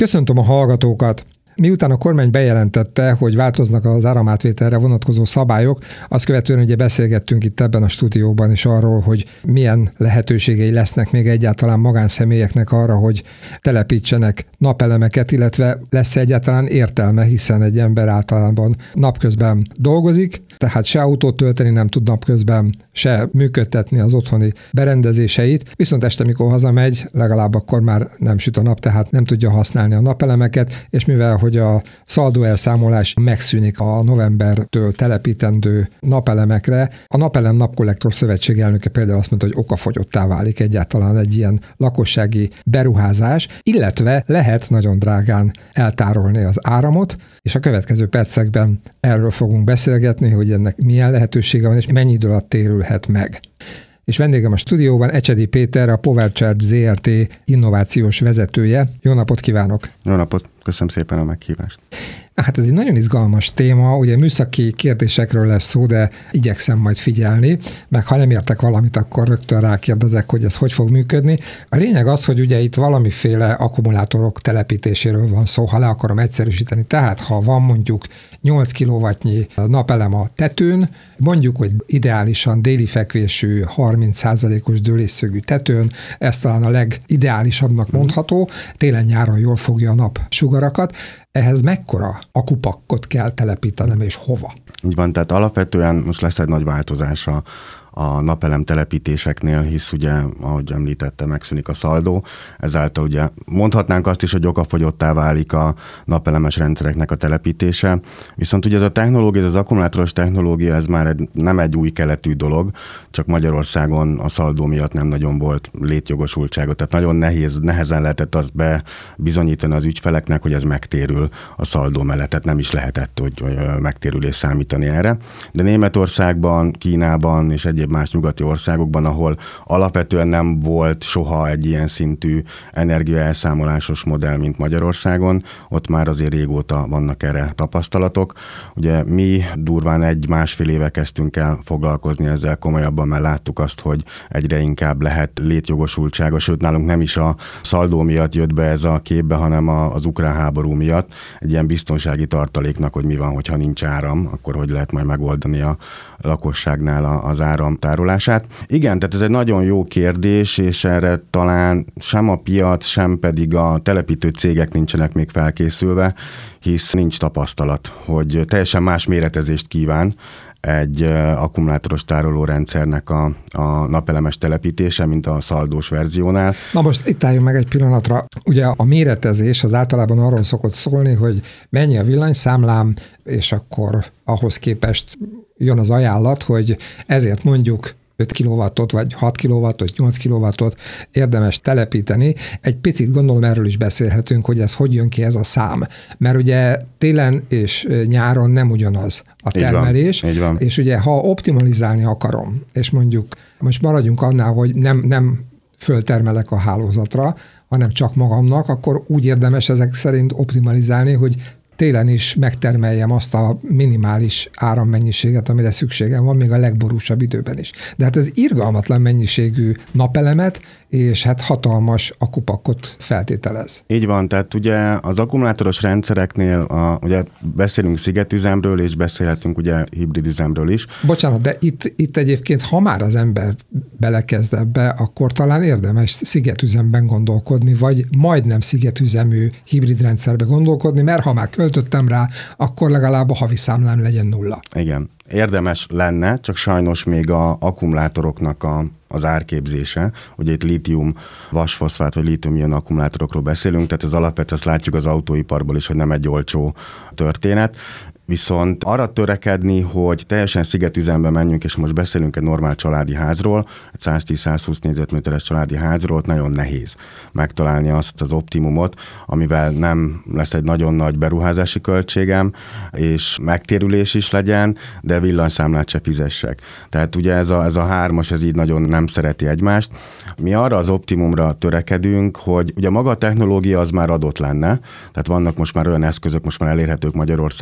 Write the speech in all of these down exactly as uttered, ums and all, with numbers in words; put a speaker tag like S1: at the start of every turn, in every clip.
S1: Köszöntöm a hallgatókat! Miután a kormány bejelentette, hogy változnak az áramátvételre vonatkozó szabályok, azt követően ugye beszélgettünk itt ebben a stúdióban is arról, hogy milyen lehetőségei lesznek még egyáltalán magánszemélyeknek arra, hogy telepítsenek napelemeket, illetve lesz egyáltalán értelme, hiszen egy ember általában napközben dolgozik, tehát se autót tölteni nem tud napközben, se működtetni az otthoni berendezéseit, viszont este, mikor hazamegy, legalább akkor már nem süt a nap, tehát nem tudja használni a napelemeket, és mivel hogy a szaldóelszámolás megszűnik a novembertől telepítendő napelemekre, a Napelem Napkollektor Szövetség elnöke például azt mondta, hogy okafogyottá válik egyáltalán egy ilyen lakossági beruházás, illetve lehet nagyon drágán eltárolni az áramot, és a következő percekben erről fogunk beszélgetni, hogy ennek milyen lehetősége van, és mennyi idő alatt térülhet meg. És vendégem a stúdióban Ecsedi Péter, a PowerCharge zé er té innovációs vezetője. Jó napot kívánok!
S2: Jó napot! Köszönöm szépen a meghívást!
S1: Hát ez egy nagyon izgalmas téma, ugye műszaki kérdésekről lesz szó, de igyekszem majd figyelni, meg ha nem értek valamit, akkor rögtön rákérdezek, hogy ez hogy fog működni. A lényeg az, hogy ugye itt valamiféle akkumulátorok telepítéséről van szó, ha le akarom egyszerűsíteni. Tehát ha van mondjuk nyolc kilowattnyi napelem a tetőn, mondjuk, hogy ideálisan déli fekvésű harminc százalékos dőlésszögű tetőn, ez talán a legideálisabbnak mondható, télen-nyáron jól fogja a nap sugarakat. Ehhez mekkora akupakkot kell telepítenem, és hova?
S2: Így van, tehát alapvetően most lesz egy nagy változás a, a napelem telepítéseknél, hisz ugye, ahogy említette, megszűnik a szaldó, ezáltal ugye mondhatnánk azt is, hogy okafogyottá válik a napelemes rendszereknek a telepítése, viszont ugye ez a technológia, ez az akkumulátoros technológia, ez már egy, nem egy új keletű dolog, csak Magyarországon a szaldó miatt nem nagyon volt létjogosultsága, tehát nagyon nehéz, nehezen lehetett azt bebizonyítani az ügyfeleknek, hogy ez megtérül a szaldó mellett, tehát nem is lehetett, hogy, hogy megtérülés számítani erre. De Németországban, Kínában és egyéb más nyugati országokban, ahol alapvetően nem volt soha egy ilyen szintű energiaelszámolásos modell, mint Magyarországon, ott már azért régóta vannak erre tapasztalatok. Ugye mi durván egy-másfél éve kezdtünk el foglalkozni ezzel komolyabban, mert láttuk azt, hogy egyre inkább lehet létjogosultsága, sőt nálunk nem is a szaldó miatt jött be ez a képbe, hanem az ukrán háború miatt egy ilyen biztonsági tartaléknak, hogy mi van, hogyha nincs áram, akkor hogy lehet majd megoldani a lakosságnál az áramtárolását. Igen, tehát ez egy nagyon jó kérdés, és erre talán sem a piac, sem pedig a telepítő cégek nincsenek még felkészülve, hisz nincs tapasztalat, hogy teljesen más méretezést kíván egy akkumulátoros tárolórendszernek a, a napelemes telepítése, mint a szaldós verziónál.
S1: Na most itt álljunk meg egy pillanatra. Ugye a méretezés az általában arról szokott szólni, hogy mennyi a villanyszámlám, és akkor ahhoz képest jön az ajánlat, hogy ezért mondjuk öt kilowattot, vagy hat kilowattot, nyolc kilowattot érdemes telepíteni. Egy picit gondolom erről is beszélhetünk, hogy ez hogy jön ki ez a szám. Mert ugye télen és nyáron nem ugyanaz a termelés,
S2: így van, így van.
S1: És ugye ha optimalizálni akarom, és mondjuk most maradjunk annál, hogy nem, nem föltermelek a hálózatra, hanem csak magamnak, akkor úgy érdemes ezek szerint optimalizálni, hogy télen is megtermeljem azt a minimális árammennyiséget, amire szükségem van, még a legborúsabb időben is. De hát ez irgalmatlan mennyiségű napelemet, és hát hatalmas akupakkot feltételez.
S2: Így van, tehát ugye az akkumulátoros rendszereknél, a, ugye beszélünk szigetüzemről, és beszélhetünk ugye hibrid üzemről is.
S1: Bocsánat, de itt, itt egyébként, ha már az ember belekezd ebbe, akkor talán érdemes szigetüzemben gondolkodni, vagy majdnem szigetüzemű hibrid rendszerbe gondolkodni, mert ha már költöttem rá, akkor legalább a havi számlám legyen nulla.
S2: Igen, érdemes lenne, csak sajnos még a akkumulátoroknak a az árképzése. Ugye itt lítium vasfoszfát vagy lítium-ion akkumulátorokról beszélünk, tehát az alapvetően azt látjuk az autóiparból is, hogy nem egy olcsó történet. Viszont arra törekedni, hogy teljesen szigetüzembe menjünk, és most beszélünk egy normál családi házról, egy száztíz-százhúsz négyzetméteres családi házról, ott nagyon nehéz megtalálni azt az optimumot, amivel nem lesz egy nagyon nagy beruházási költségem, és megtérülés is legyen, de villanyszámlát se fizessek. Tehát ugye ez a, ez a hármas, ez így nagyon nem szereti egymást. Mi arra az optimumra törekedünk, hogy ugye maga a technológia az már adott lenne, tehát vannak most már olyan eszközök, most már elérhetők Magyarországon is, ami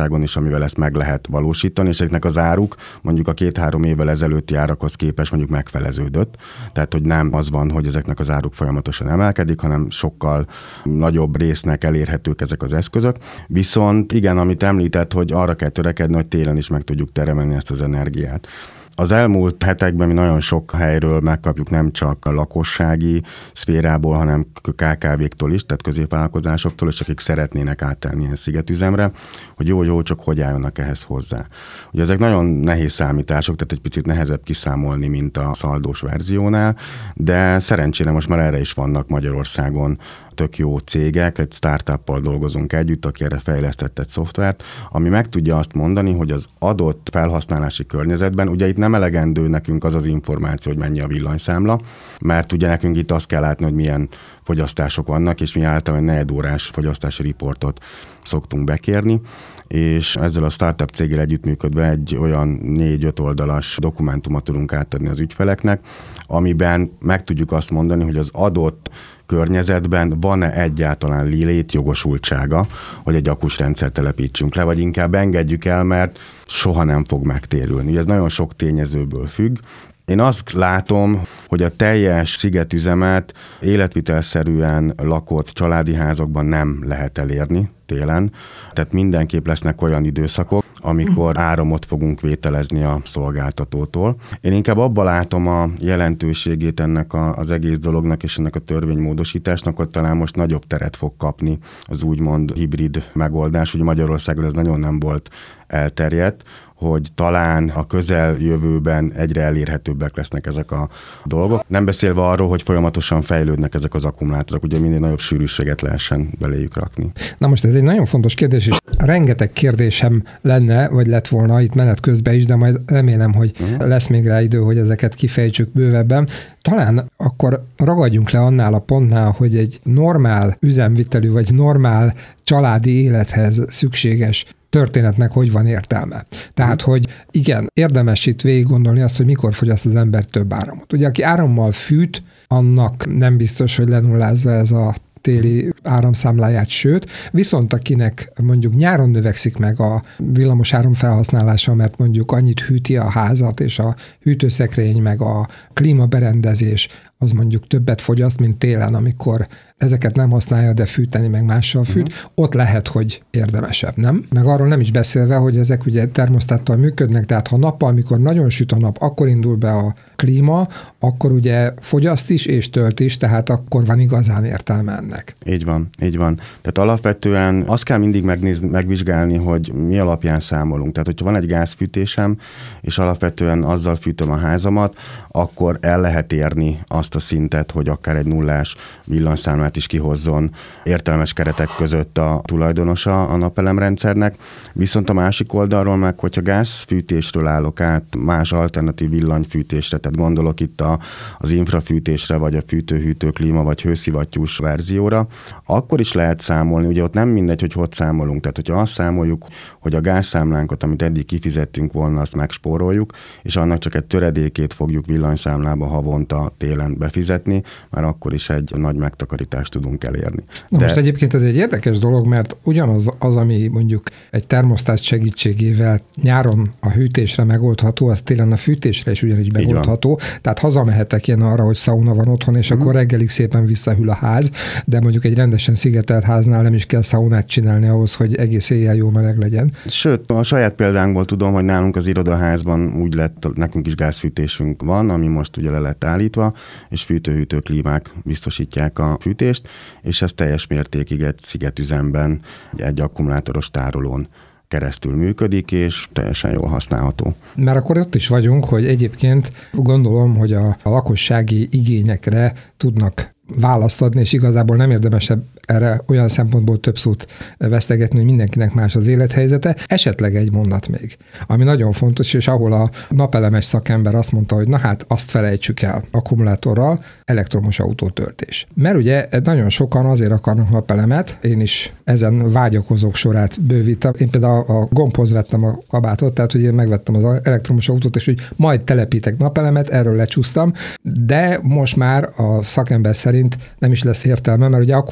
S2: amivel ezt meg lehet valósítani, és ezeknek az áruk mondjuk a két-három évvel ezelőtti árakhoz képest mondjuk megfeleződött. Tehát, hogy nem az van, hogy ezeknek az áruk folyamatosan emelkedik, hanem sokkal nagyobb résznek elérhetők ezek az eszközök. Viszont igen, amit említett, hogy arra kell törekedni, hogy télen is meg tudjuk termelni ezt az energiát. Az elmúlt hetekben mi nagyon sok helyről megkapjuk nem csak a lakossági szférából, hanem ká ká véktól is, tehát középvállalkozásoktól is, akik szeretnének áttelni ilyen szigetüzemre, hogy jó, jó, csak hogy álljanak ehhez hozzá. Ugye ezek nagyon nehéz számítások, tehát egy picit nehezebb kiszámolni, mint a szaldós verziónál, de szerencsére most már erre is vannak Magyarországon tök jó cégek, egy startuppal dolgozunk együtt, aki erre fejlesztett egy szoftvert, ami meg tudja azt mondani, hogy az adott felhasználási környezetben, ugye itt nem elegendő nekünk az az információ, hogy mennyi a villanyszámla, mert ugye nekünk itt azt kell látni, hogy milyen fogyasztások vannak, és mi általában negyedórás fogyasztási riportot szoktunk bekérni, és ezzel a startup céggel együttműködve egy olyan négy-öt oldalas dokumentumot tudunk átadni az ügyfeleknek, amiben meg tudjuk azt mondani, hogy az adott környezetben van-e egyáltalán létjogosultsága, hogy egy akusrendszer telepítsünk le, vagy inkább engedjük el, mert soha nem fog megtérülni. Ugye ez nagyon sok tényezőből függ. Én azt látom, hogy a teljes szigetüzemet életvitelszerűen lakott családi házakban nem lehet elérni télen. Tehát mindenképp lesznek olyan időszakok, amikor áramot fogunk vételezni a szolgáltatótól. Én inkább abban látom a jelentőségét ennek a, az egész dolognak és ennek a törvénymódosításnak, hogy talán most nagyobb teret fog kapni az úgymond hibrid megoldás. Ugye Magyarországon ez nagyon nem volt elterjedt, hogy talán a közeljövőben egyre elérhetőbbek lesznek ezek a dolgok. Nem beszélve arról, hogy folyamatosan fejlődnek ezek az akkumulátorok, ugye minél nagyobb sűrűséget lehessen beléjük rakni.
S1: Na most ez egy nagyon fontos kérdés, és rengeteg kérdésem lenne, vagy lett volna itt menet közben is, de majd remélem, hogy uh-huh. lesz még rá idő, hogy ezeket kifejtsük bővebben. Talán akkor ragadjunk le annál a pontnál, hogy egy normál üzemvitelű, vagy normál családi élethez szükséges történetnek hogy van értelme. Tehát, hogy igen, érdemes itt végig gondolni azt, hogy mikor fogyaszt az ember több áramot. Ugye, aki árammal fűt, annak nem biztos, hogy lenullázza ez a téli áramszámláját, sőt, viszont akinek mondjuk nyáron növekszik meg a villamos áram felhasználása, mert mondjuk annyit hűti a házat, és a hűtőszekrény, meg a klímaberendezés, az mondjuk többet fogyaszt, mint télen, amikor ezeket nem használja, de fűteni meg mással fűt, uh-huh. ott lehet, hogy érdemesebb, nem? Meg arról nem is beszélve, hogy ezek ugye termosztáttal működnek, tehát ha nappal, amikor nagyon süt a nap, akkor indul be a klíma, akkor ugye fogyaszt is és tölt is, tehát akkor van igazán értelme ennek.
S2: Így van, így van. Tehát alapvetően azt kell mindig megnézni, megvizsgálni, hogy mi alapján számolunk. Tehát, hogyha van egy gázfűtésem, és alapvetően azzal fűtöm a házamat, akkor el lehet érni azt a szintet, hogy akár egy nullás villanyszámlát is kihozzon értelmes keretek között a tulajdonosa a napelemrendszernek. Viszont a másik oldalról meg, hogyha gázfűtésről állok át más alternatív villanyfűtésre, tehát gondolok itt a, az infrafűtésre, vagy a fűtő-hűtő, klíma, vagy hőszivattyús verzióra, akkor is lehet számolni, ugye ott nem mindegy, hogy hogy számolunk. Tehát, hogyha azt számoljuk, hogy a gázszámlánkat, amit eddig kifizettünk volna, azt megspóroljuk, és annak csak egy töredékét fogjuk villanyszámlába havonta télen befizetni, már akkor is egy nagy megtakarítást tudunk elérni.
S1: Na De... most egyébként ez egy érdekes dolog, mert ugyanaz az, ami mondjuk egy termosztát segítségével nyáron a hűtésre megoldható, az télen a fűtésre is ugyanígy megoldható. Tehát hazamehetek én arra, hogy szauna van otthon, és uh-huh. akkor reggelig szépen visszahűl a ház, de mondjuk egy rendesen szigetelt háznál nem is kell szaunát csinálni ahhoz, hogy egész éjjel jó meleg legyen.
S2: Sőt, a saját példánkból tudom, hogy nálunk az irodaházban úgy lett, nekünk is gázfűtésünk van, ami most ugye le lett állítva, és fűtő-hűtő klímák biztosítják a fűtést, és ez teljes mértékig egy szigetüzemben egy akkumulátoros tárolón keresztül működik, és teljesen jól használható.
S1: Mert akkor ott is vagyunk, hogy egyébként gondolom, hogy a, a lakossági igényekre tudnak választ adni, és igazából nem érdemesebb erre olyan szempontból több szót vesztegetni, hogy mindenkinek más az élethelyzete. Esetleg egy mondat még, ami nagyon fontos, és ahol a napelemes szakember azt mondta, hogy na hát azt felejtsük el akkumulátorral, elektromos autótöltés. Mert ugye nagyon sokan azért akarnak napelemet, én is ezen vágyakozók sorát bővítem. Én például a gombhoz vettem a kabátot, tehát hogy én megvettem az elektromos autót, és hogy majd telepítek napelemet, erről lecsúsztam, de most már a szakember szerint nem is lesz értelme, mert ugye akkor nem vagyok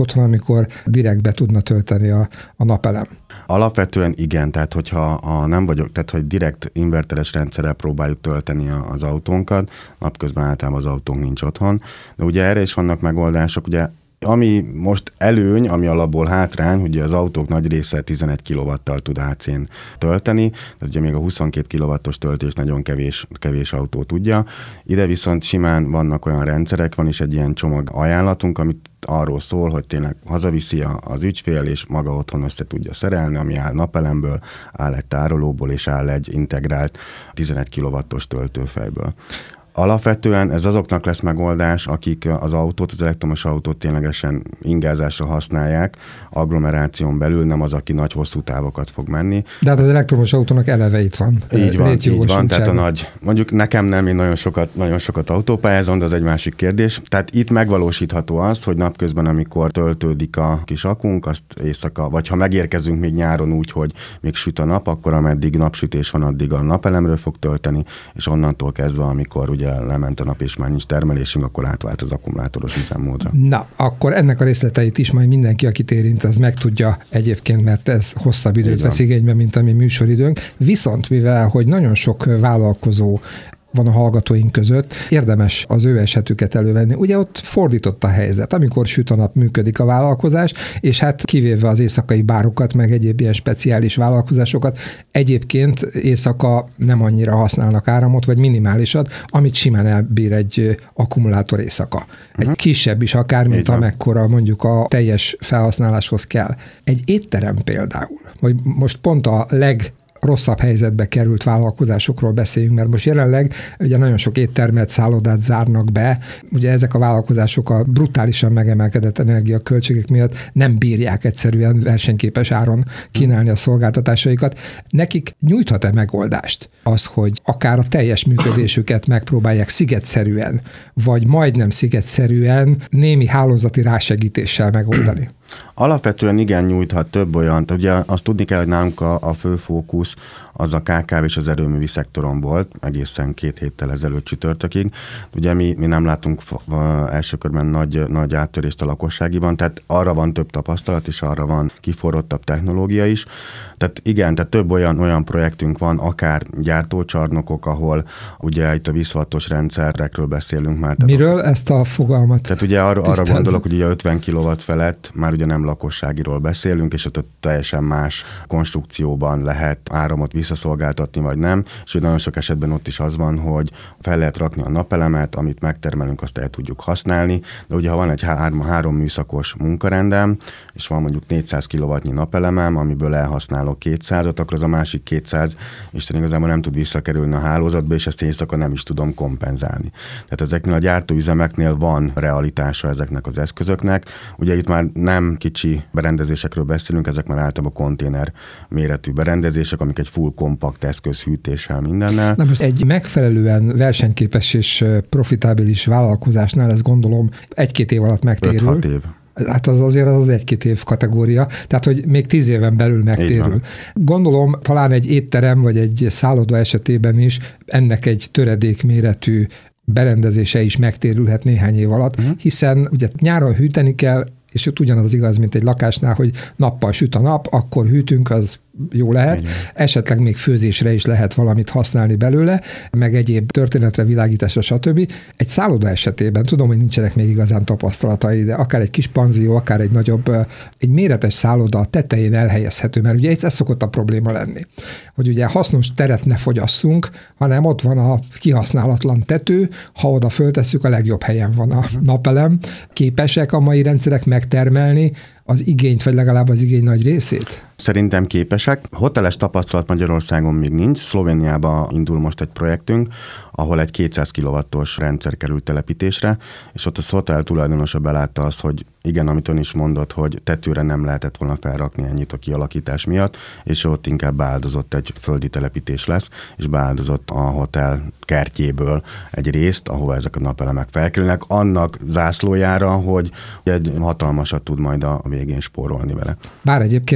S1: otthon, amikor direkt be tudna tölteni a, a napelem?
S2: Alapvetően igen, tehát hogyha a nem vagyok, tehát hogy direkt inverteres rendszerrel próbáljuk tölteni az autónkat, napközben általában az autónk nincs otthon, de ugye erre is vannak megoldások, ugye ami most előny, ami alapból hátrány, hogy az autók nagy része tizenegy kilowatttal tud á cén tölteni, tehát ugye még a huszonkét kilowattos töltés nagyon kevés, kevés autó tudja. Ide viszont simán vannak olyan rendszerek, van is egy ilyen csomag ajánlatunk, amit arról szól, hogy tényleg hazaviszi az ügyfél, és maga otthon össze tudja szerelni, ami áll napelemből, áll egy tárolóból, és áll egy integrált tizenegy kilowattos töltőfejből. Alapvetően ez azoknak lesz megoldás, akik az autót, az elektromos autót ténylegesen ingázásra használják, agglomeráción belül, nem az, aki nagy hosszú távokat fog menni.
S1: De hát az elektromos autónak eleve itt van.
S2: Így van, így van, tehát a nagy, mondjuk nekem nem, én nagyon sokat, nagyon sokat autópályázom, de az egy másik kérdés. Tehát itt megvalósítható az, hogy napközben, amikor töltődik a kis akunk, azt éjszaka, vagy ha megérkezünk még nyáron úgy, hogy még süt a nap, akkor ameddig napsütés van, addig a napelemről fog tölteni, és onnantól kezdve, amikor ugye lement a nap, és már nincs termelésünk, akkor átvált az akkumulátoros üzemmódra.
S1: Na, akkor ennek a részleteit is majd mindenki, akit érint, az megtudja egyébként, mert ez hosszabb időt vesz igénybe, mint a mi műsoridőnk. Viszont mivel, hogy nagyon sok vállalkozó van a hallgatóink között, érdemes az ő esetüket elővenni. Ugye ott fordított a helyzet, amikor süt a nap, működik a vállalkozás, és hát kivéve az éjszakai bárokat, meg egyéb ilyen speciális vállalkozásokat, egyébként éjszaka nem annyira használnak áramot, vagy minimálisat, amit simán elbír egy akkumulátor éjszaka. Egy uh-huh. kisebb is akár, mint amekkora mondjuk a teljes felhasználáshoz kell. Egy étterem például, hogy most pont a leg rosszabb helyzetbe került vállalkozásokról beszéljünk, mert most jelenleg ugye nagyon sok éttermet, szállodát zárnak be. Ugye ezek a vállalkozások a brutálisan megemelkedett energiaköltségek miatt nem bírják egyszerűen versenyképes áron kínálni a szolgáltatásaikat. Nekik nyújthat-e megoldást az, hogy akár a teljes működésüket megpróbálják szigetszerűen, vagy majdnem szigetszerűen némi hálózati rásegítéssel megoldani?
S2: Alapvetően igen, nyújthat több olyan. Ugye azt tudni kell, hogy nálunk a, a fő fókusz az a ká ká vé és az erőművi szektoron volt, egészen két héttel ezelőtt csütörtökig. Ugye mi, mi nem látunk első körben nagy, nagy áttörést a lakosságiban, tehát arra van több tapasztalat, és arra van kiforrottabb technológia is. Tehát igen, tehát több olyan, olyan projektünk van, akár gyártócsarnokok, ahol ugye itt a vízhattos rendszerekről beszélünk már.
S1: Miről a, ezt a fogalmat?
S2: Tehát ugye arra, arra gondolok, hogy ugye ötven kilowatt felett már ugye nem lakosságiról beszélünk, és ott teljesen más konstrukcióban lehet áramot visszaszolgáltatni, vagy nem, és ugye nagyon sok esetben ott is az van, hogy fel lehet rakni a napelemet, amit megtermelünk, azt el tudjuk használni, de ugye ha van egy három, három műszakos munkarendem, és van mondjuk négyszáz kilowattnyi napelemem, amiből elhasználok kétszázat, akkor az a másik kétszáz Isten igazából nem tud visszakerülni a hálózatba, és ezt éjszaka nem is tudom kompenzálni. Tehát ezeknél a gyártóüzemeknél van realitása ezeknek az eszközöknek. Ugye itt már nem kicsi berendezésekről beszélünk, ezek már általában konténer méretű berendezések, amik egy full kompakt eszköz hűtéssel mindennel.
S1: Na most egy megfelelően versenyképes és profitábilis vállalkozásnál ez gondolom egy-két év alatt megtérül.
S2: öt-hat év.
S1: Hát az azért az egy-két év kategória, tehát hogy még tíz éven belül megtérül. Gondolom talán egy étterem vagy egy szálloda esetében is ennek egy töredékméretű berendezése is megtérülhet néhány év alatt, uh-huh. hiszen ugye nyáron hűteni kell, és ott ugyanaz az igaz, mint egy lakásnál, hogy nappal süt a nap, akkor hűtünk, az jó lehet. Igen. Esetleg még főzésre is lehet valamit használni belőle, meg egyéb történetre, világításra, stb. Egy szálloda esetében, tudom, hogy nincsenek még igazán tapasztalatai, de akár egy kis panzió, akár egy nagyobb, egy méretes szálloda a tetején elhelyezhető, mert ugye ez szokott a probléma lenni, hogy ugye hasznos teret ne fogyasszunk, hanem ott van a kihasználatlan tető, ha oda föltesszük, a legjobb helyen van a napelem. Képesek a mai rendszerek megtermelni az igényt, vagy legalább az igény nagy részét?
S2: Szerintem képesek. Hoteles tapasztalat Magyarországon még nincs. Szlovéniában indul most egy projektünk, ahol egy kétszáz kilowattos rendszer került telepítésre, és ott a hotel tulajdonosa belátta azt, hogy igen, amit ön is mondott, hogy tetőre nem lehetett volna felrakni ennyit a kialakítás miatt, és ott inkább beáldozott egy földi telepítés lesz, és beáldozott a hotel kertjéből egy részt, ahova ezek a napelemek felkerülnek, annak zászlójára, hogy egy hatalmasat tud majd a végén spórolni vele.
S1: Bár egyébként, ha ezeket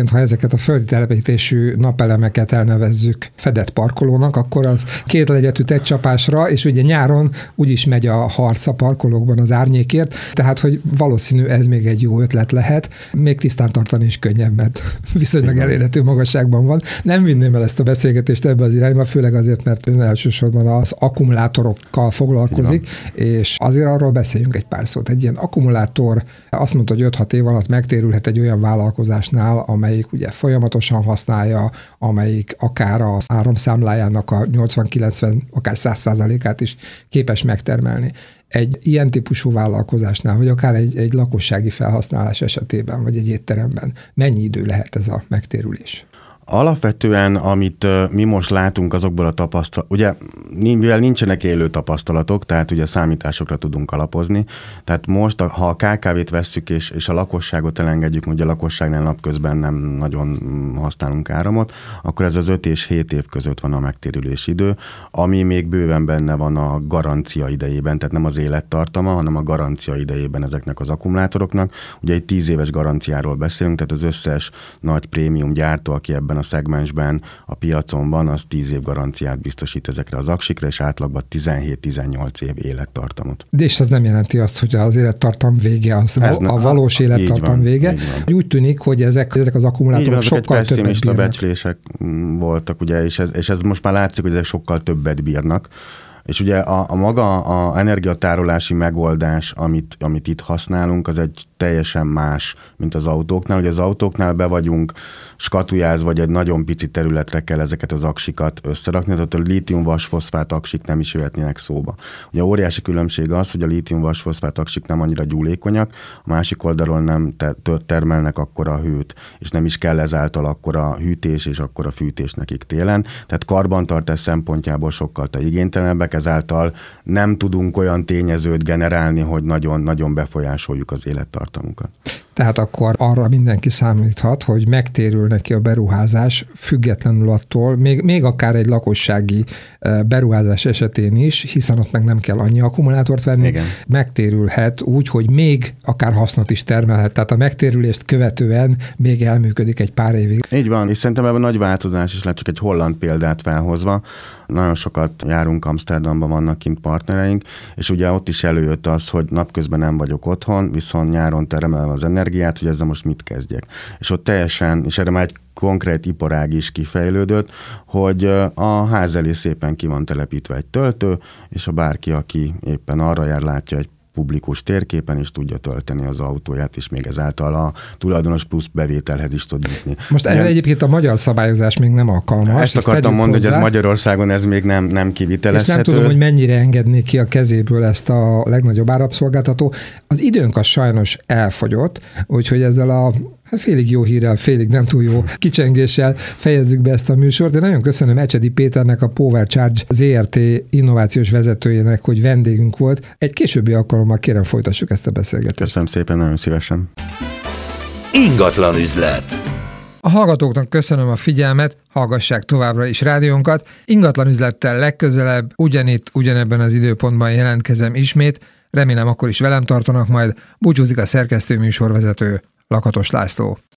S1: ezeket a földi telepítésű napelemeket elnevezzük fedett parkolónak, akkor az két legyet üt egy csapásra, és ugye nyáron úgyis megy a harc a parkolókban az árnyékért, tehát hogy valószínű ez még egy jó ötlet lehet, még tisztán tartani is könnyebb, mert viszonylag elérhető magasságban van. Nem vinném el ezt a beszélgetést ebbe az irányba, főleg azért, mert ön elsősorban az akkumulátorokkal foglalkozik, igen. És azért arról beszéljünk egy pár szót. Egy ilyen akkumulátor, azt mondta, hogy öt-hat év alatt megtérülhet egy olyan vállalkozásnál, amelyik ugye folyamatosan használja, amelyik akár az áramszámlájának a nyolcvan-kilencven, akár száz százalékát is képes megtermelni. Egy ilyen típusú vállalkozásnál, vagy akár egy, egy lakossági felhasználás esetében, vagy egy étteremben mennyi idő lehet ez a megtérülés?
S2: Alapvetően, amit mi most látunk azokból a tapasztalat, ugye mivel nincsenek élő tapasztalatok, tehát ugye számításokra tudunk alapozni, tehát most, ha a ká ká vét vesszük és, és a lakosságot elengedjük, ugye a lakosságnál napközben nem nagyon használunk áramot, akkor ez az öt és hét év között van a megtérülési idő, ami még bőven benne van a garancia idejében, tehát nem az élettartama, hanem a garancia idejében ezeknek az akkumulátoroknak. Ugye egy tíz éves garanciáról beszélünk, tehát az összes nagy prémium gyártó, aki ebben a szegmensben a piacon van, az tíz év garanciát biztosít ezekre az aksikra, és átlagban tizenhét-tizennyolc év élettartamot.
S1: De és ez nem jelenti azt, hogy az élettartam vége, az ez a ne, valós élettartam van, vége. Úgy tűnik, hogy ezek, ezek az akkumulátorok van, sokkal többet bírnak.
S2: Pessimista becslések voltak, ugye, és ez, és ez most már látszik, hogy ezek sokkal többet bírnak. És ugye a, a maga a energiatárolási megoldás, amit, amit itt használunk, az egy teljesen más, mint az autóknál. Ugye az autóknál be vagyunk skatujázva, vagy egy nagyon pici területre kell ezeket az aksikat összerakni, tehát a lítium-vasfoszfát aksik nem is jöhetnének szóba. Ugye óriási különbség az, hogy a lítium-vasfoszfát aksik nem annyira gyúlékonyak, a másik oldalról nem ter- termelnek akkora hőt, és nem is kell ezáltal akkora hűtés és akkora fűtés nekik télen. Tehát karbantartás szempontjából sokkal igénytelenebbek, ezáltal nem tudunk olyan tényezőt generálni, hogy nagyon-nagyon befolyásoljuk az élettartamunkat.
S1: Tehát akkor arra mindenki számíthat, hogy megtérül neki a beruházás függetlenül attól, még, még akár egy lakossági beruházás esetén is, hiszen ott meg nem kell annyi akkumulátort venni, igen. Megtérülhet úgy, hogy még akár hasznot is termelhet, tehát a megtérülést követően még elműködik egy pár évig.
S2: Így van, és szerintem ebben nagy változás is lett, csak egy holland példát felhozva. Nagyon sokat járunk Amsterdamban, vannak kint partnereink, és ugye ott is előjött az, hogy napközben nem vagyok otthon, viszont nyáron termelem az energiát, hogy ezzel most mit kezdjek. És ott teljesen, és erre már egy konkrét iparág is kifejlődött, hogy a ház elé szépen ki van telepítve egy töltő, és a bárki, aki éppen arra jár, látja egy publikus térképen is tudja tölteni az autóját, és még ezáltal a tulajdonos plusz bevételhez is tud jutni.
S1: Most erre egyébként a magyar szabályozás még nem alkalmas.
S2: Ezt akartam mondani, hozzá, hogy ez Magyarországon ez még nem, nem kivitelezhető.
S1: És nem tudom, hogy mennyire engedné ki a kezéből ezt a legnagyobb áramszolgáltató. Az időnk az sajnos elfogyott, úgyhogy ezzel a félig jó hírrel, félig nem túl jó kicsengéssel fejezzük be ezt a műsort, de nagyon köszönöm Ecsedi Péternek, a Power Charge zé er té innovációs vezetőjének, hogy vendégünk volt. Egy későbbi alkalommal kérem folytassuk ezt a beszélgetést.
S2: Köszönöm szépen, nagyon szívesen.
S3: Ingatlan üzlet.
S1: A hallgatóknak köszönöm a figyelmet, hallgassák továbbra is rádiónkat. Ingatlan üzlettel legközelebb, ugyanitt, ugyanebben az időpontban jelentkezem ismét. Remélem akkor is velem tartanak majd. Búcsúzik a szerkesztő műsorvezető, Lakatos László.